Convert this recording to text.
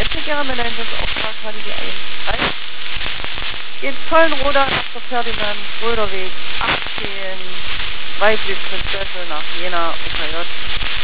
Techniker mit Einsatzaufträg HDD 1.3. Geht Köln-Roda nach der Ferdinand Schröder Weg 18, Weiblichkeit nach Jena, OKJ.